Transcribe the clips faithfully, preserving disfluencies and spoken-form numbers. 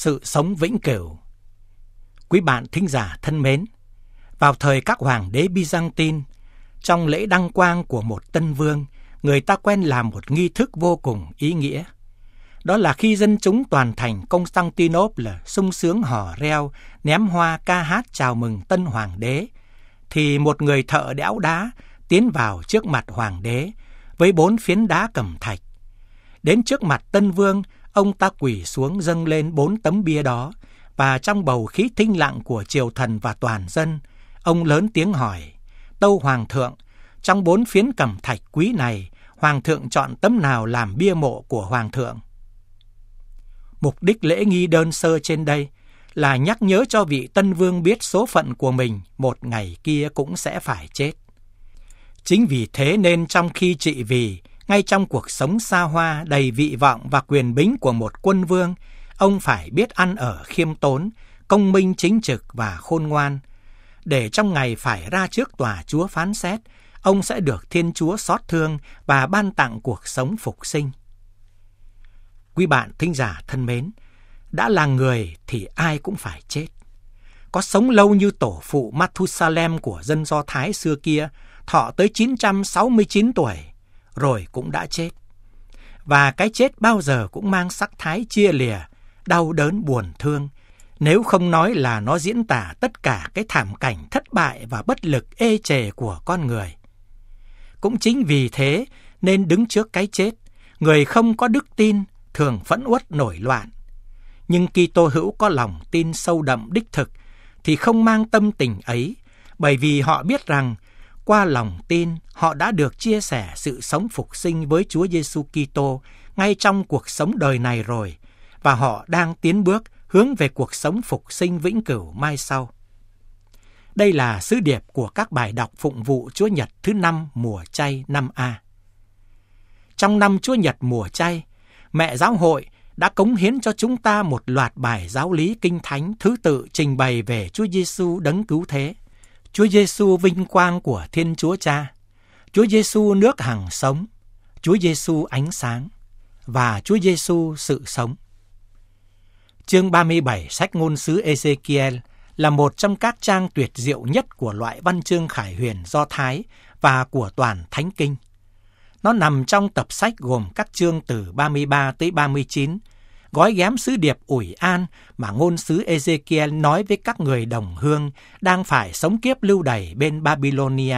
sự sống vĩnh cửu. Quý bạn thính giả thân mến, vào thời các hoàng đế Byzantine, trong lễ đăng quang của một tân vương, người ta quen làm một nghi thức vô cùng ý nghĩa. Đó là khi dân chúng toàn thành Constantinople sung sướng hò reo, ném hoa ca hát chào mừng tân hoàng đế, thì một người thợ đẽo đá tiến vào trước mặt hoàng đế với bốn phiến đá cẩm thạch. Đến trước mặt tân vương, ông ta quỳ xuống dâng lên bốn tấm bia đó, và trong bầu khí thinh lặng của triều thần và toàn dân, ông lớn tiếng hỏi: "Tâu hoàng thượng, trong bốn phiến cẩm thạch quý này, hoàng thượng chọn tấm nào làm bia mộ của hoàng thượng?" Mục đích lễ nghi đơn sơ trên đây là nhắc nhớ cho vị tân vương biết số phận của mình một ngày kia cũng sẽ phải chết. Chính vì thế nên trong khi trị vì, ngay trong cuộc sống xa hoa đầy vị vọng và quyền bính của một quân vương, ông phải biết ăn ở khiêm tốn, công minh chính trực và khôn ngoan, để trong ngày phải ra trước tòa Chúa phán xét, ông sẽ được Thiên Chúa xót thương và ban tặng cuộc sống phục sinh. Quý bạn thính giả thân mến, đã là người thì ai cũng phải chết. Có sống lâu như tổ phụ Mathusalem của dân Do Thái xưa kia, thọ tới chín trăm sáu mươi chín tuổi, rồi cũng đã chết. Và cái chết bao giờ cũng mang sắc thái chia lìa, đau đớn buồn thương, nếu không nói là nó diễn tả tất cả cái thảm cảnh thất bại và bất lực ê chề của con người. Cũng chính vì thế nên đứng trước cái chết, người không có đức tin thường phẫn uất nổi loạn. Nhưng Kitô hữu có lòng tin sâu đậm đích thực thì không mang tâm tình ấy, bởi vì họ biết rằng qua lòng tin họ đã được chia sẻ sự sống phục sinh với Chúa Giêsu Kitô ngay trong cuộc sống đời này rồi, và họ đang tiến bước hướng về cuộc sống phục sinh vĩnh cửu mai sau. Đây là sứ điệp của các bài đọc phụng vụ Chúa Nhật thứ năm mùa chay năm A. Trong năm Chúa Nhật mùa chay, Mẹ Giáo hội đã cống hiến cho chúng ta một loạt bài giáo lý kinh thánh thứ tự trình bày về Chúa Giêsu đấng cứu thế, Chúa Giêsu vinh quang của Thiên Chúa Cha, Chúa Giêsu nước hằng sống, Chúa Giêsu ánh sáng và Chúa Giêsu sự sống. Chương ba mươi bảy sách ngôn sứ Ê-dê-ki-el là một trong các trang tuyệt diệu nhất của loại văn chương khải huyền Do Thái và của toàn Thánh Kinh. Nó nằm trong tập sách gồm các chương từ ba mươi ba tới ba mươi chín, gói ghém sứ điệp ủi an mà ngôn sứ Ê-dê-ki-el nói với các người đồng hương đang phải sống kiếp lưu đày bên Babylonia.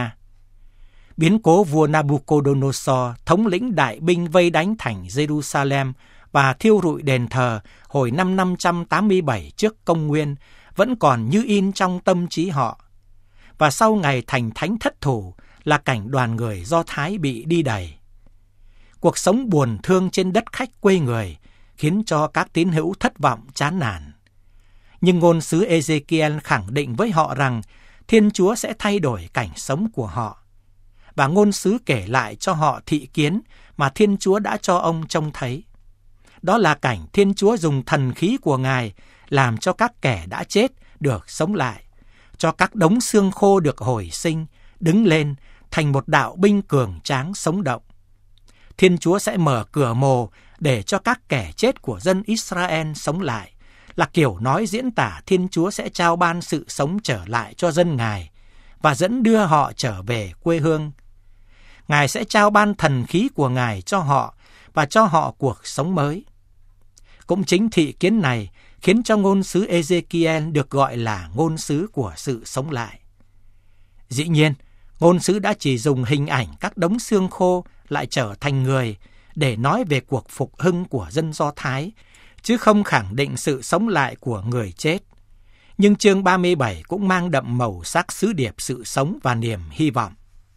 Biến cố vua Nabucodonosor thống lĩnh đại binh vây đánh thành Jerusalem và thiêu rụi đền thờ hồi năm năm trăm tám mươi bảy trước công nguyên vẫn còn như in trong tâm trí họ. Và sau ngày thành thánh thất thủ là cảnh đoàn người Do Thái bị đi đày. Cuộc sống buồn thương trên đất khách quê người khiến cho các tín hữu thất vọng chán nản. Nhưng ngôn sứ Ê-dê-ki-el khẳng định với họ rằng Thiên Chúa sẽ thay đổi cảnh sống của họ. Và ngôn sứ kể lại cho họ thị kiến mà Thiên Chúa đã cho ông trông thấy. Đó là cảnh Thiên Chúa dùng thần khí của Ngài làm cho các kẻ đã chết được sống lại, cho các đống xương khô được hồi sinh, đứng lên thành một đạo binh cường tráng sống động. Thiên Chúa sẽ mở cửa mồ để cho các kẻ chết của dân Israel sống lại, là kiểu nói diễn tả Thiên Chúa sẽ trao ban sự sống trở lại cho dân Ngài và dẫn đưa họ trở về quê hương. Ngài sẽ trao ban thần khí của Ngài cho họ và cho họ cuộc sống mới. Cũng chính thị kiến này khiến cho ngôn sứ Ê-dê-ki-el được gọi là ngôn sứ của sự sống lại. Dĩ nhiên, ngôn sứ đã chỉ dùng hình ảnh các đống xương khô lại trở thành người để nói về cuộc phục hưng của dân Do Thái, chứ không khẳng định sự sống lại của người chết. Nhưng chương ba mươi bảy cũng mang đậm màu sắc sứ điệp sự sống và niềm hy vọng.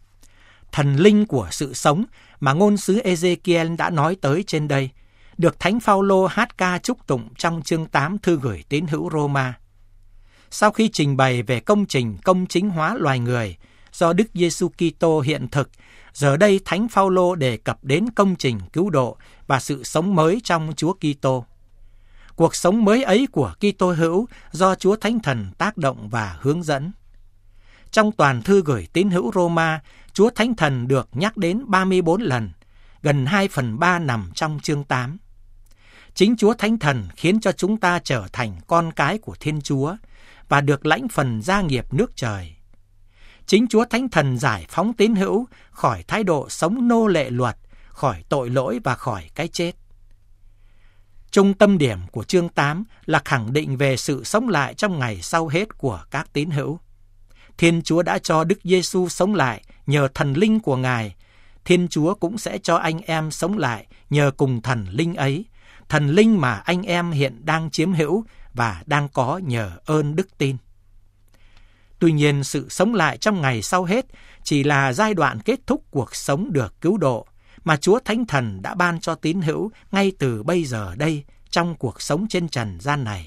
Thần linh của sự sống mà ngôn sứ Ê-dê-ki-el đã nói tới trên đây được Thánh Phao-lô hát ca chúc tụng trong chương tám thư gửi tín hữu Roma. Sau khi trình bày về công trình công chính hóa loài người do Đức Giêsu Kitô hiện thực, giờ đây Thánh Phao-lô đề cập đến công trình cứu độ và sự sống mới trong Chúa Kitô. Cuộc sống mới ấy của Kitô hữu do Chúa Thánh Thần tác động và hướng dẫn. Trong toàn thư gửi tín hữu Roma, Chúa Thánh Thần được nhắc đến ba mươi bốn lần, gần hai phần ba nằm trong chương tám. Chính Chúa Thánh Thần khiến cho chúng ta trở thành con cái của Thiên Chúa và được lãnh phần gia nghiệp nước trời. Chính Chúa Thánh Thần giải phóng tín hữu khỏi thái độ sống nô lệ luật, khỏi tội lỗi và khỏi cái chết. Trung tâm điểm của chương tám là khẳng định về sự sống lại trong ngày sau hết của các tín hữu. Thiên Chúa đã cho Đức Giêsu sống lại nhờ thần linh của Ngài. Thiên Chúa cũng sẽ cho anh em sống lại nhờ cùng thần linh ấy, thần linh mà anh em hiện đang chiếm hữu và đang có nhờ ơn đức tin. Tuy nhiên, sự sống lại trong ngày sau hết chỉ là giai đoạn kết thúc cuộc sống được cứu độ mà Chúa Thánh Thần đã ban cho tín hữu ngay từ bây giờ đây trong cuộc sống trên trần gian này.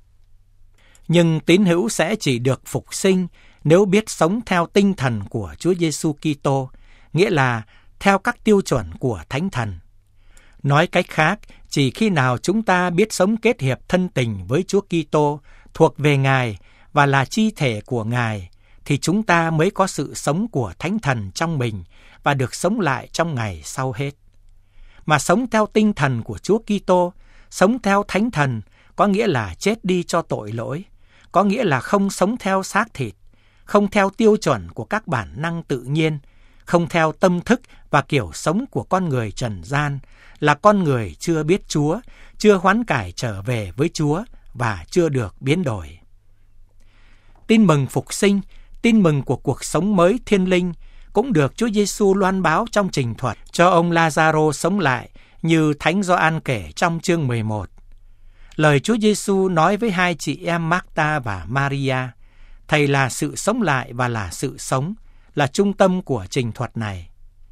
Nhưng tín hữu sẽ chỉ được phục sinh nếu biết sống theo tinh thần của Chúa Giêsu Kitô, nghĩa là theo các tiêu chuẩn của Thánh Thần. Nói cách khác, chỉ khi nào chúng ta biết sống kết hiệp thân tình với Chúa Kitô, thuộc về Ngài và là chi thể của Ngài, thì chúng ta mới có sự sống của Thánh Thần trong mình và được sống lại trong ngày sau hết. Mà sống theo tinh thần của Chúa Kitô, sống theo Thánh Thần, có nghĩa là chết đi cho tội lỗi, có nghĩa là không sống theo xác thịt, không theo tiêu chuẩn của các bản năng tự nhiên, không theo tâm thức và kiểu sống của con người trần gian, là con người chưa biết Chúa, chưa hoán cải trở về với Chúa và chưa được biến đổi. Tin mừng phục sinh, tin mừng của cuộc sống mới thiên linh cũng được Chúa Giêsu loan báo trong trình thuật cho ông Lazaro sống lại, như Thánh Gioan kể trong chương mười một. Lời Chúa Giêsu nói với hai chị em Marta và Maria, Thầy là sự sống lại và là sự sống, là trung tâm của trình thuật này.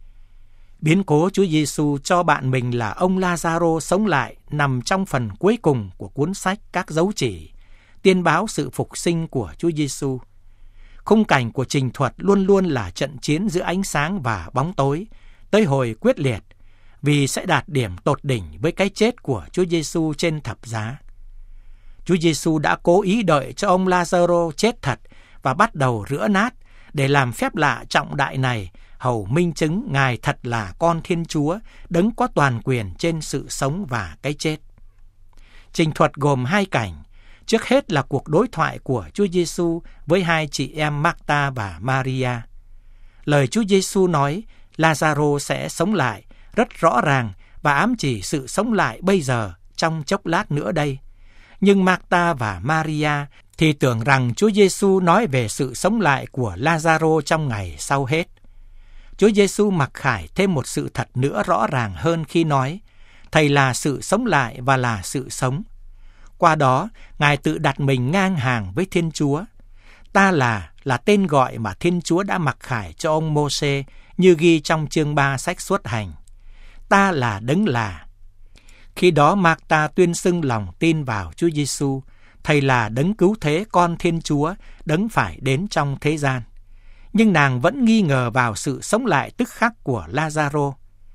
Biến cố Chúa Giêsu cho bạn mình là ông Lazaro sống lại nằm trong phần cuối cùng của cuốn sách Các Dấu Chỉ, tiên báo sự phục sinh của Chúa Giêsu. Khung cảnh của trình thuật luôn luôn là trận chiến giữa ánh sáng và bóng tối, tới hồi quyết liệt, vì sẽ đạt điểm tột đỉnh với cái chết của Chúa Giêsu trên thập giá. Chúa Giêsu đã cố ý đợi cho ông Lazaro chết thật và bắt đầu rửa nát để làm phép lạ trọng đại này, hầu minh chứng Ngài thật là con Thiên Chúa, đấng có toàn quyền trên sự sống và cái chết. Trình thuật gồm hai cảnh. Trước hết là cuộc đối thoại của Chúa Giêsu với hai chị em Marta và Maria. Lời Chúa Giêsu nói Lazaro sẽ sống lại rất rõ ràng và ám chỉ sự sống lại bây giờ trong chốc lát nữa đây. Nhưng Marta và Maria thì tưởng rằng Chúa Giêsu nói về sự sống lại của Lazaro trong ngày sau hết. Chúa Giêsu mặc khải thêm một sự thật nữa rõ ràng hơn khi nói, Thầy là sự sống lại và là sự sống. Qua đó, Ngài tự đặt mình ngang hàng với Thiên Chúa. Ta là, là tên gọi mà Thiên Chúa đã mặc khải cho ông Mô-sê, như ghi trong chương ba sách Xuất Hành. Ta là đấng là. Khi đó Marta tuyên xưng lòng tin vào Chúa Giêsu, Thầy là đấng cứu thế con Thiên Chúa, đấng phải đến trong thế gian. Nhưng nàng vẫn nghi ngờ vào sự sống lại tức khắc của Lazaro.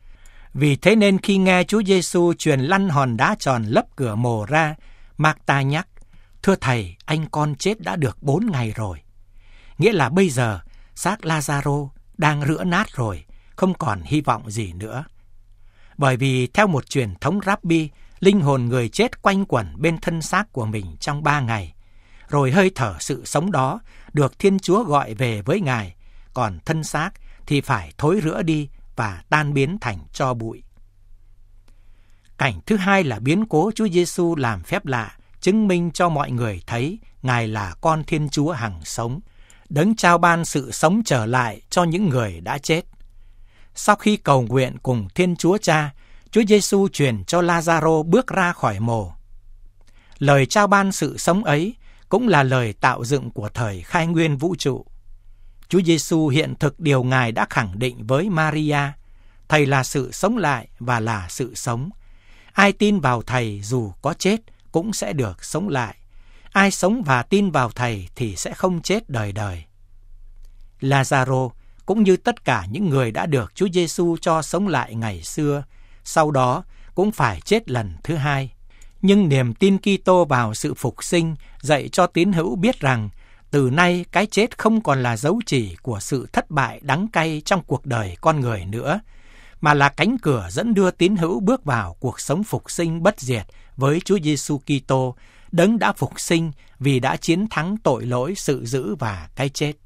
Vì thế nên khi nghe Chúa Giêsu truyền lăn hòn đá tròn lấp cửa mồ ra, Marta nhắc, Thưa Thầy, anh con chết đã được bốn ngày rồi. Nghĩa là bây giờ, xác Lazaro đang rữa nát rồi, không còn hy vọng gì nữa. Bởi vì theo một truyền thống Rabbi, linh hồn người chết quanh quẩn bên thân xác của mình trong ba ngày, rồi hơi thở sự sống đó được Thiên Chúa gọi về với Ngài, còn thân xác thì phải thối rữa đi và tan biến thành tro bụi. Cảnh thứ hai là biến cố Chúa Giêsu làm phép lạ, chứng minh cho mọi người thấy Ngài là con Thiên Chúa hằng sống, đấng trao ban sự sống trở lại cho những người đã chết. Sau khi cầu nguyện cùng Thiên Chúa Cha, Chúa Giêsu truyền cho Lazaro bước ra khỏi mồ. Lời trao ban sự sống ấy cũng là lời tạo dựng của thời khai nguyên vũ trụ. Chúa Giêsu hiện thực điều Ngài đã khẳng định với Maria, Thầy là sự sống lại và là sự sống. Ai tin vào Thầy dù có chết cũng sẽ được sống lại. Ai sống và tin vào Thầy thì sẽ không chết đời đời. Lazaro cũng như tất cả những người đã được Chúa Giêsu cho sống lại ngày xưa, sau đó cũng phải chết lần thứ hai. Nhưng niềm tin Kitô vào sự phục sinh dạy cho tín hữu biết rằng từ nay cái chết không còn là dấu chỉ của sự thất bại đắng cay trong cuộc đời con người nữa, mà là cánh cửa dẫn đưa tín hữu bước vào cuộc sống phục sinh bất diệt với Chúa Giêsu Kitô, Đấng đã phục sinh vì đã chiến thắng tội lỗi, sự dữ và cái chết.